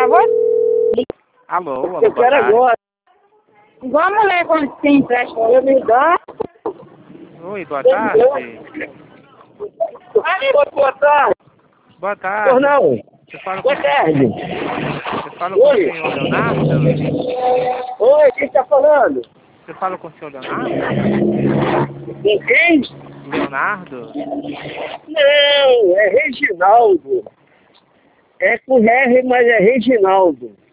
pra você. Alô, Eu quero agora. Igual a mulher quando tem empréstimo, eu me dá. Oi, boa tarde. Boa tarde. Boa tarde. Pois não. Você fala com, Boa tarde. você fala com o Oi. senhor Leonardo? Oi, quem está falando? Você fala com o senhor Leonardo? Com quem? Leonardo? Não, é Reginaldo. É com R, mas é Reginaldo.